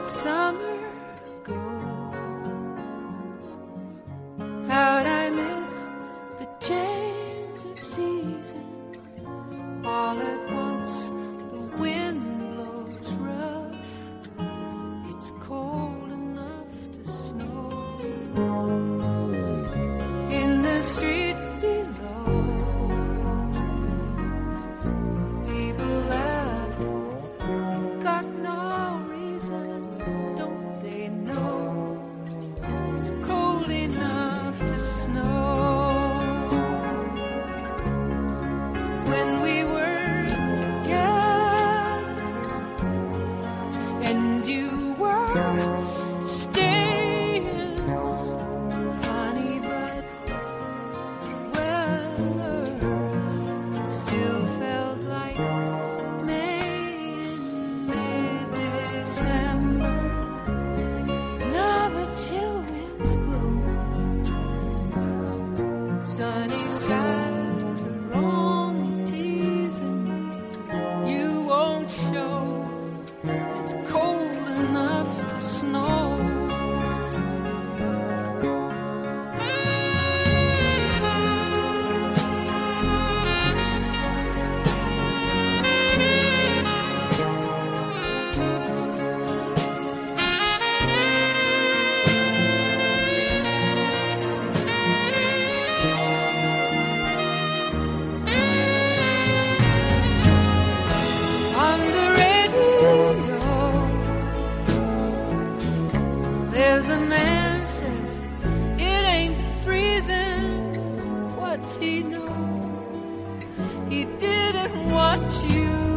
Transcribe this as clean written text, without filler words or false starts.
summer go? How'd I miss the change of season? All at once the wind blows rough. It's cold enough to snow. In the street below, people laugh. They've got no reason, don't they know? It's cold enough to snow. When we were together and you were staying, funny but the weather still felt like May in mid-December. Now the chill winds blow, sunny skies are only teasing. You won't show, it's cold enough to snow. On the radio, there's a man says it ain't freezing. What's he know? He didn't watch you